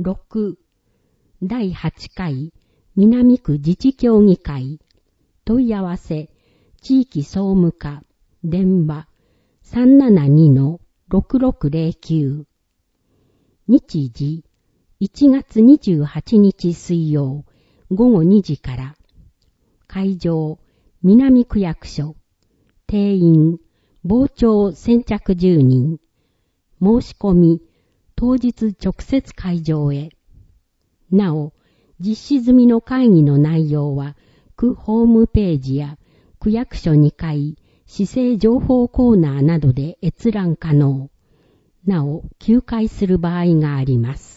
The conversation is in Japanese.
6、第8回南区自治協議会問い合わせ地域総務課電話 372-6609 日時1月28日水曜午後2時から会場南区役所定員傍聴先着10人申し込み当日直接会場へ。なお、実施済みの会議の内容は、区ホームページや区役所2階、市政情報コーナーなどで閲覧可能。なお、休会する場合があります。